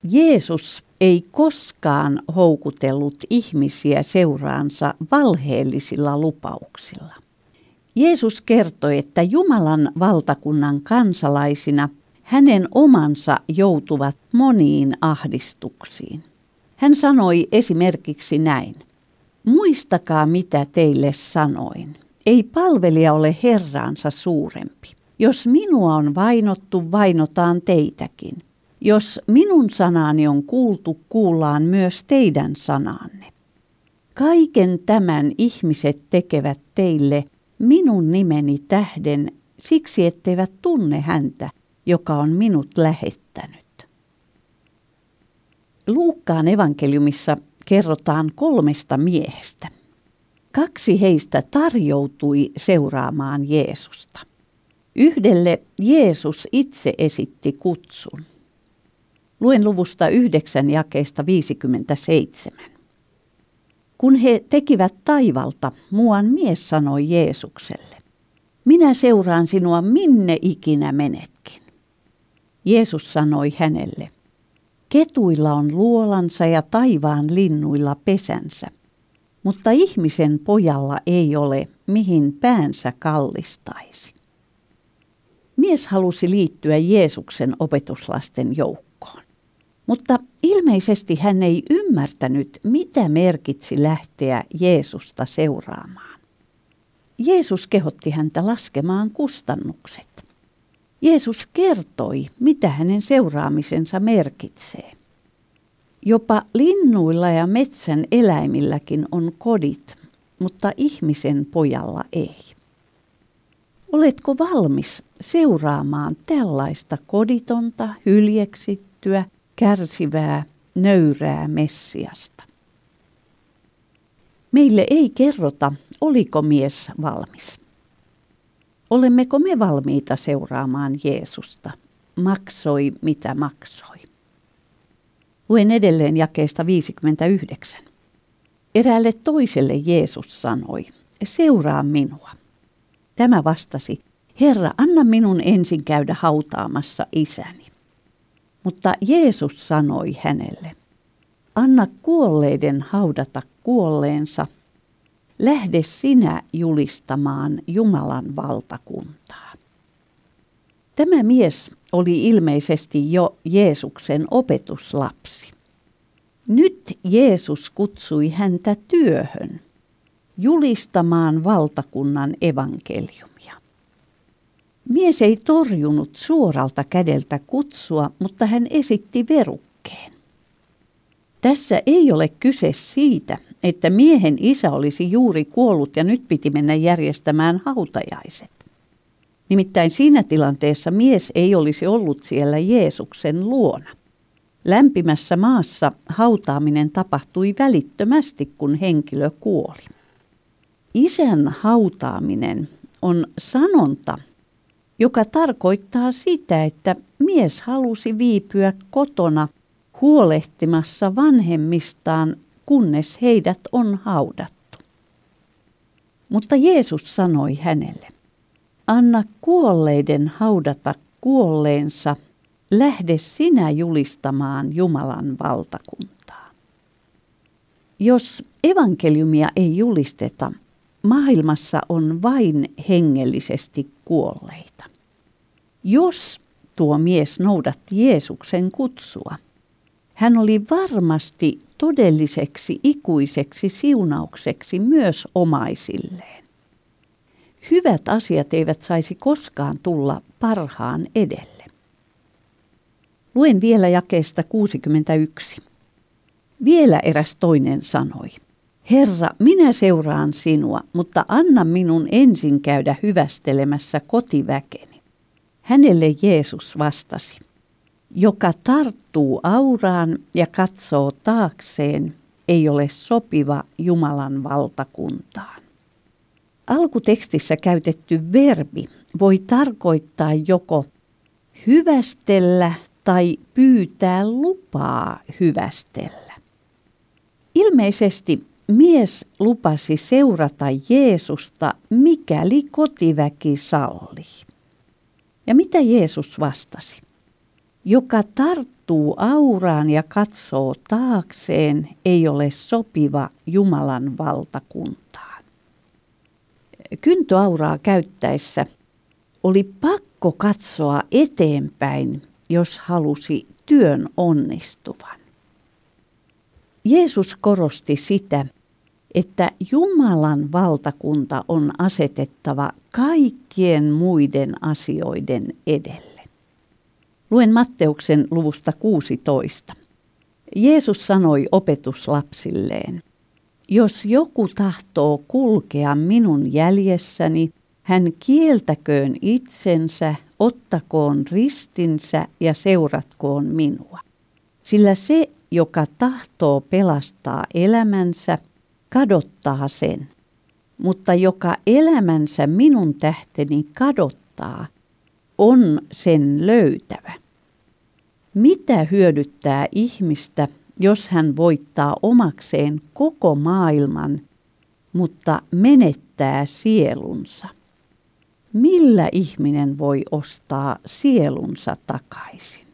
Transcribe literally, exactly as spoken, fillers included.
Jeesus ei koskaan houkutellut ihmisiä seuraansa valheellisilla lupauksilla. Jeesus kertoi, että Jumalan valtakunnan kansalaisina hänen omansa joutuvat moniin ahdistuksiin. Hän sanoi esimerkiksi näin: muistakaa, mitä teille sanoin. Ei palvelija ole herraansa suurempi. Jos minua on vainottu, vainotaan teitäkin. Jos minun sanani on kuultu, kuullaan myös teidän sananne. Kaiken tämän ihmiset tekevät teille minun nimeni tähden, siksi etteivät tunne häntä, joka on minut lähettänyt. Luukkaan evankeliumissa kerrotaan kolmesta miehestä. Kaksi heistä tarjoutui seuraamaan Jeesusta. Yhdelle Jeesus itse esitti kutsun. Luen luvusta yhdeksän jakeesta viisikymmentäseitsemän. Kun he tekivät taivalta, muuan mies sanoi Jeesukselle: minä seuraan sinua minne ikinä menetkin. Jeesus sanoi hänelle: ketuilla on luolansa ja taivaan linnuilla pesänsä, mutta ihmisen pojalla ei ole, mihin päänsä kallistaisi. Mies halusi liittyä Jeesuksen opetuslasten joukkoon, mutta ilmeisesti hän ei ymmärtänyt, mitä merkitsi lähteä Jeesusta seuraamaan. Jeesus kehotti häntä laskemaan kustannukset. Jeesus kertoi, mitä hänen seuraamisensa merkitsee. Jopa linnuilla ja metsän eläimilläkin on kodit, mutta ihmisen pojalla ei. Oletko valmis seuraamaan tällaista koditonta, hyljeksittyä, kärsivää, nöyrää Messiasta? Meille ei kerrota, oliko mies valmis. Olemmeko me valmiita seuraamaan Jeesusta? Maksoi mitä maksoi. Luen edelleen jakeesta viisikymmentäyhdeksän. Eräälle toiselle Jeesus sanoi: seuraa minua. Tämä vastasi: Herra, anna minun ensin käydä hautaamassa isäni. Mutta Jeesus sanoi hänelle: anna kuolleiden haudata kuolleensa. Lähde sinä julistamaan Jumalan valtakuntaa. Tämä mies oli ilmeisesti jo Jeesuksen opetuslapsi. Nyt Jeesus kutsui häntä työhön, julistamaan valtakunnan evankeliumia. Mies ei torjunut suoralta kädeltä kutsua, mutta hän esitti verukkeen. Tässä ei ole kyse siitä, että miehen isä olisi juuri kuollut ja nyt piti mennä järjestämään hautajaiset. Nimittäin siinä tilanteessa mies ei olisi ollut siellä Jeesuksen luona. Lämpimässä maassa hautaaminen tapahtui välittömästi, kun henkilö kuoli. Isän hautaaminen on sanonta, joka tarkoittaa sitä, että mies halusi viipyä kotona huolehtimassa vanhemmistaan, kunnes heidät on haudattu. Mutta Jeesus sanoi hänelle: anna kuolleiden haudata kuolleensa, lähde sinä julistamaan Jumalan valtakuntaa. Jos evankeliumia ei julisteta, maailmassa on vain hengellisesti kuolleita. Jos tuo mies noudatti Jeesuksen kutsua, hän oli varmasti todelliseksi ikuiseksi siunaukseksi myös omaisilleen. Hyvät asiat eivät saisi koskaan tulla parhaan edelle. Luen vielä jakeesta kuusikymmentäyksi. Vielä eräs toinen sanoi: Herra, minä seuraan sinua, mutta anna minun ensin käydä hyvästelemässä kotiväkeni. Hänelle Jeesus vastasi: joka tarttuu auraan ja katsoo taakseen, ei ole sopiva Jumalan valtakuntaan. Alkutekstissä käytetty verbi voi tarkoittaa joko hyvästellä tai pyytää lupaa hyvästellä. Ilmeisesti mies lupasi seurata Jeesusta, mikäli kotiväki sallii. Ja mitä Jeesus vastasi? Joka tarttuu tarttuu auraan ja katsoo taakseen, ei ole sopiva Jumalan valtakuntaan. Kyntöauraa käyttäessä oli pakko katsoa eteenpäin, jos halusi työn onnistuvan. Jeesus korosti sitä, että Jumalan valtakunta on asetettava kaikkien muiden asioiden edelle. Luen Matteuksen luvusta kuusitoista. Jeesus sanoi opetuslapsilleen, jos joku tahtoo kulkea minun jäljessäni, hän kieltäköön itsensä, ottakoon ristinsä ja seuratkoon minua. Sillä se, joka tahtoo pelastaa elämänsä, kadottaa sen, mutta joka elämänsä minun tähteni kadottaa, on sen löytävä. Mitä hyödyttää ihmistä, jos hän voittaa omakseen koko maailman, mutta menettää sielunsa? Millä ihminen voi ostaa sielunsa takaisin?